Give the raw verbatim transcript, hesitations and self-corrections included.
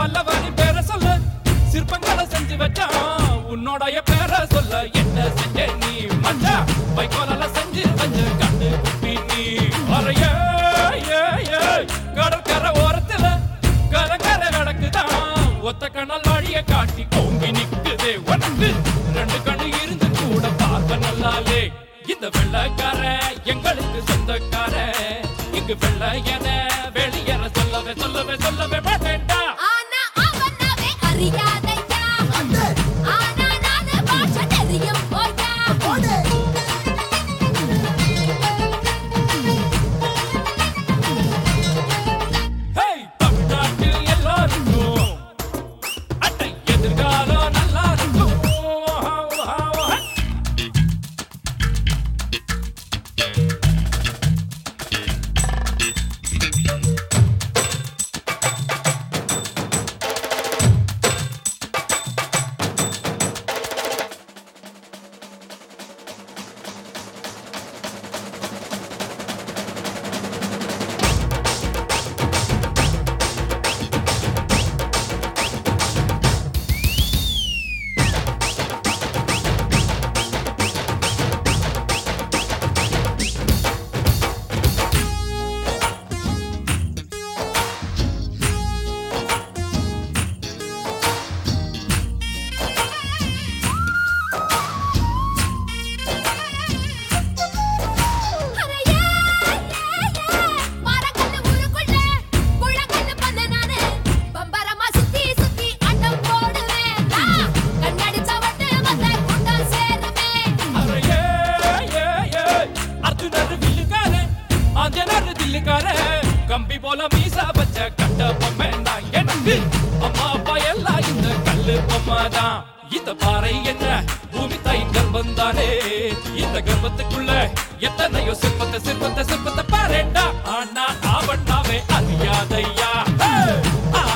பல்லவனி பேர சொல்ல சிற்பங்களை செஞ்சு வச்சான் உன்னோடைய பேர சொல்ல என்ன செஞ்ச நீ மச்சா வைக்கோலால செஞ்சு வச்ச கண்டு குட்டி நீ அறைய கடற்கரை ஓரத்துல கலங்கரை விளக்குதான் ஒத்த கண்ணால் வழிய காட்டி கோங்கி நிக்குதே உனக்கு ரெண்டு கண்ணு இருந்து கூட பார்க்க நல்லாலே இந்த வெள்ளக்கார எங்களுக்கு சொந்தக்கார இங்கு வெள்ள என வெளியேற சொல்லவே சொல்லவே சொல்லவே மாட்டேன்டா ஆனா அவனாவே அறியாதையா ஆனா நானு பாஷ தெரியும் போயா ஹே தமிழ்நாட்டில் எல்லாருக்கும் அட்டை எதிர்காலம் நல்லா இருக்கும் கம்பி போல மீசா வச்ச கட்ட பொம்மை தான் எனக்கு அம்மா அப்பா எல்லாம் இந்த கல்லு பொம்மை தான் இந்த பாறை என்ன பூமி தாயின் கர்ப்பம் தானே இந்த கர்ப்பத்துக்குள்ள எத்தனையோ சிற்பத்தை சிற்பத்தை சிற்பத்தை பாருண்டா ஆனா அவனாவே அறியாதையா